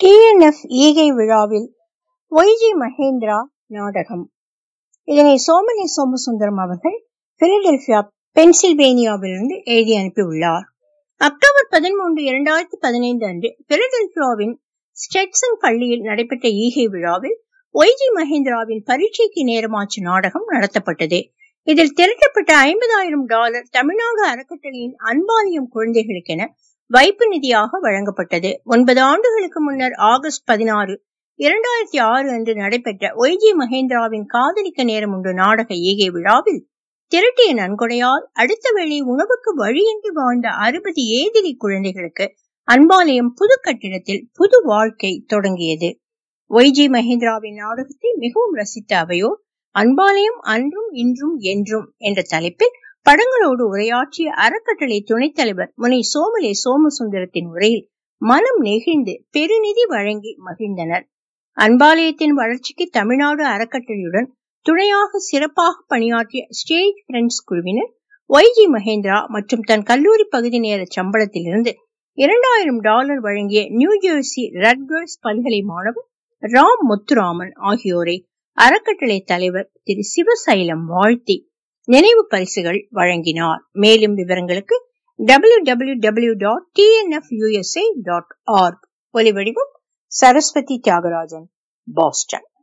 TNF ஈகை விழாவில் YG Mahindra நாடகம். இதனை சோமனி சோமசுந்தரம் அவர்கள் பிலடெல்பியா, பென்சில்வேனியாவிலிருந்து எழுதி அனுப்பியுள்ளார். அக்டோபர் 13, 2015 அன்று பிலடெல்பியாவின் ஸ்டெட்சன் பள்ளியில் நடைபெற்ற ஈகை விழாவில் ஒய்ஜி மகேந்திராவின் பரீட்சைக்கு நேரமாச்சு நாடகம் நடத்தப்பட்டது. இதில் திரட்டப்பட்ட $50,000 தமிழ்நாடு அறக்கட்டளையின் அன்பாலயம் குழந்தைகளுக்கென வைப்பு நிதியாக வழங்கப்பட்டது. 9 ஆண்டுகளுக்கு முன்னர் ஆகஸ்ட் 16, 2006 அன்று நடைபெற்ற ஒய்ஜி மகேந்திராவின் காதலிக்க நேரம் உண்டு நாடக ஈகை விழாவில் திரட்டிய நன்கொடையால் அடுத்த வேளை உணவுக்கு வழியின்றி வாழ்ந்த 60 ஏதிலி குழந்தைகளுக்கு அன்பாலயம் புது கட்டிடத்தில் புது வாழ்க்கை தொடங்கியது. ஒய்ஜி மகேந்திராவின் நாடகத்தை மிகவும் ரசித்த அவையோர் அன்பாலயம் அன்றும் இன்றும் என்றும் என்ற தலைப்பில் படங்களோடு உரையாற்றிய அறக்கட்டளை துணைத் தலைவர் முனை சோமலே சோமசுந்தரத்தின் உரையில் மனம் நெகிழ்ந்து பெருநிதி வழங்கி மகிழ்ந்தனர். அன்பாலயத்தின் வளர்ச்சிக்கு தமிழ்நாடு அறக்கட்டளையுடன் துணையாக சிறப்பாக பணியாற்றிய ஸ்டேஜ் ஃப்ரெண்ட்ஸ் குழுவினர் ஒய்ஜி மகேந்திரா மற்றும் தன் கல்லூரி பகுதி நேர சம்பளத்திலிருந்து $2,000 வழங்கிய நியூஜெர்சி ரட்கர்ஸ் பல்கலை மாணவர் ராம் முத்துராமன் ஆகியோரை அறக்கட்டளை தலைவர் திரு சிவசைலம் வாழ்த்தி நினைவு பரிசுகள் வழங்கினார். மேலும் விவரங்களுக்கு www.tnfusa.org. ஒலிவடிவம் சரஸ்வதி தியாகராஜன், பாஸ்டன்.